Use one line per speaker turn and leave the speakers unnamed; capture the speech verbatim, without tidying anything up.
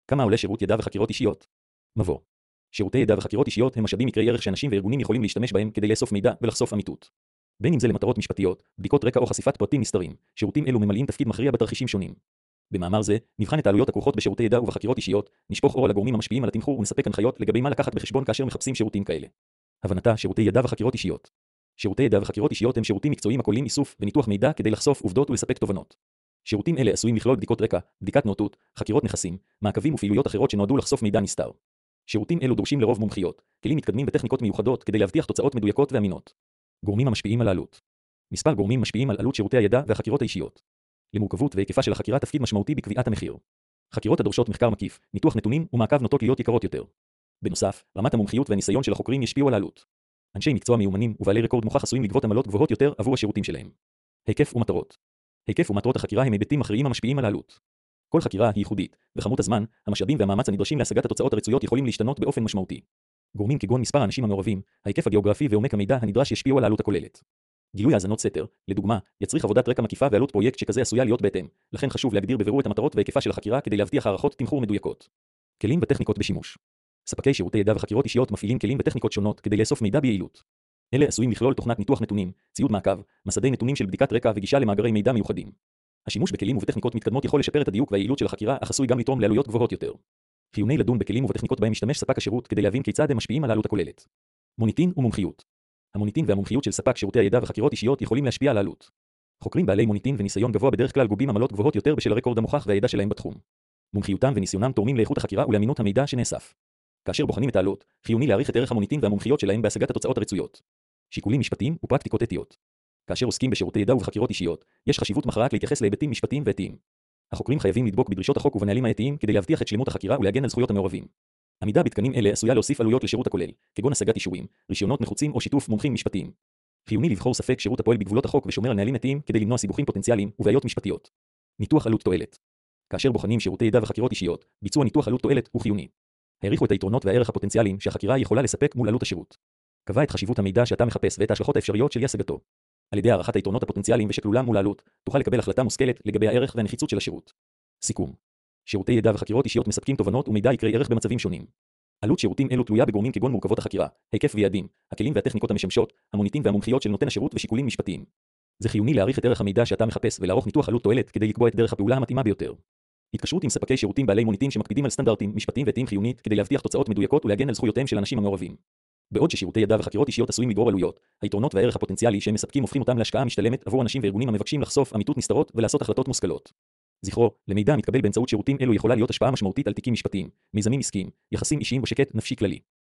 כמה עולה שירות ידע וחקירות אישיות? מבוא. שירותי ידע וחקירות אישיות הם משאבים יקרי ערך שאנשים וארגונים יכולים להשתמש בהם כדי לאסוף מידע ולחשוף אמיתות. בין אם זה למטרות משפטיות, בדיקות רקע או חשיפת פרטים נסתרים, שירותים אלו ממלאים תפקיד מכריע בתרחישים שונים. במאמר זה, נבחן את העלויות הכרוכות בשירותי ידע ובחקירות אישיות, נשפוך אור על הגורמים המשפיעים על התמחור ונספק הנחיות לגבי מה לקחת בחשבון כאשר מחפשים שירותים כאלה. הבנתה, שירותי ידע וחקירות אישיות. שירותי ידע וחקירות אישיות הם שירותים מקצועיים הכוללים איסוף וניתוח מידע כדי לחשוף עובדות ולספק תובנות. שירותים אלה עשויים לכלול בדיקות רקע, בדיקת נאותות, חקירות נכסים, מעקבים ופעילויות אחרות שנועדו לחשוף מידע נסתר. שירותים אלו דורשים לרוב מומחיות, כלים מתקדמים בטכניקות מיוחדות כדי להבטיח תוצאות מדויקות ואמינות. גורמים המשפיעים על העלות. מספר גורמים משפיעים על עלות שירותי הידע והחקירות האישיות. למורכבות והיקפה של החקירה תפקיד משמעותי בקביעת המחיר. חקירות הדורשות מחקר מקיף, ניתוח נתונים ומעקב נוטות להיות יקרות יותר. בנוסף, רמת המומחיות והניסיון של החוקרים ישפיעו על העלות. אנשי מקצוע מיומנים ובעלי רקורד מוכח עשויים לגבות עמלות גבוהות יותר עבור השירותים שלהם. היקף ומטרות. היקף ומטרות החקירה הם היבטים מכריעים המשפיעים על העלות. כל חקירה היא ייחודית, וכמות הזמן, המשאבים והמאמץ הנדרשים להשגת התוצאות הרצויות יכולים להשתנות באופן משמעותי. גורמים כגון מספר האנשים המעורבים, ההיקף הגיאוגרפי ועומק המידע הנדרש ישפיעו על העלות הכוללת. גילוי האזנות סתר, לדוגמה, יצריך עבודת רקע מקיפה ועלות פרויקט שכזה עשויה להיות בהתאם, לכן חשוב להגדיר בבירור את המטרות וההיקפה של החקירה כדי להבטיח הערכות תמחור מדויקות. כלים וטכניקות בשימוש. ספקי שירותי ידע וחקירות אישיות מפעילים כלים וטכניקות שונות כדי לאסוף מידע ביעילות. אלה עשויים לכלול תוכנת ניתוח נתונים, ציוד מעקב, מסדי נתונים של בדיקת רקע וגישה למאגרי מידע מיוחדים. השימוש בכלים ובטכניקות מתקדמות יכול לשפר את הדיוק והיעילות של החקירה, אך עשוי גם לתרום לעלויות גבוהות יותר. חיוני לדון בכלים ובטכניקות בהם משתמש ספק השירות כדי להבין כיצד הם משפיעים על העלות הכוללת. מוניטין ומומחיות. המוניטין והמומחיות של ספק שירותי הידע וחקירות אישיות יכולים להשפיע על העלות. חוקרים בעלי מוניטין וניסיון גבוה בדרך כלל גובים עמלות גבוהות יותר בשל הרקורד המוכח והידע שלהם בתחום. מומחיותם וניסיונם תורמים לאיכות החקירה ולאמינות המידע שנאסף. כאשר בוחנים את העלות, חיוני להעריך את ערך המוניטין והמומחיות שלהם בהשגת התוצאות הרצויות. שיקולים משפטיים ופרקטיקות אתיות. כאשר עוסקים בשירותי ידע ובחקירות אישיות, יש חשיבות מכרעת להתייחס להיבטים משפטיים ואתיים. החוקרים חייבים לדבוק בדרישות החוק ובנהלים האתיים כדי להבטיח את שלמות החקירה ולהגן על זכויות המעורבים. עמידה בתקנים אלה עשויה להוסיף עלויות לשירות הכולל, כגון השגת אישורים, רישיונות נחוצים או שיתוף מומחים משפטיים. חיוני לבחור ספק שירות הפועל בגבולות החוק ושומר על נהלים אתיים כדי למנוע סיבוכים פוטנציאליים ובעיות משפטיות. ניתוח עלות תועלת. כאשר בוחנים שירותי ידע וחקירות אישיות, ביצוע ניתוח עלות תועלת הוא חיוני. העריכו את היתרונות והערך הפוטנציאליים שהחקירה יכולה לספק מול עלות השירות. קבע את חשיבות המידע שאתה מחפש ואת ההשלכות האפשריות של השגתו. על ידי הערכת היתרונות הפוטנציאליים ושקלולם מול העלות, תוכל לקבל החלטה מושכלת לגבי הערך והנחיצות של השירות. סיכום. שירותי ידע וחקירות אישיות מספקים תובנות ומידע יקרי ערך במצבים שונים. עלות שירותים אלו תלויה בגורמים כגון מורכבות החקירה, היקף ויעדים, הכלים והטכניקות המשמשות, המוניטין והמומחיות של נותן השירות ושיקולים משפטיים. זה חיוני להעריך את ערך המידע שאתה מחפש ולערוך ניתוח עלות תועלת כדי לקבוע את דרך הפעולה המתאימה ביותר. התקשרות עם ספקי שירותים בעלי מוניטין שמקפידים על סטנדרטים משפטיים ואתיים חיונית כדי להבטיח תוצאות מדויקות ולהגן על זכויותיהם של אנשים המעורבים. בעוד ששירותי ידע וחקירות אישיות עשויים לגרור עלויות, היתרונות והערך הפוטנציאלי שהם מספקים הופכים אותם להשקעה משתלמת עבור אנשים וארגונים המבקשים לחשוף אמיתות נסתרות ולעשות החלטות מושכלות. זכרו, למידע המתקבל באמצעות שירותים אלו יכולה להיות השפעה משמעותית על תיקים משפטיים, מיזמים עסקיים, יחסים אישיים ושקט נפשי כללי.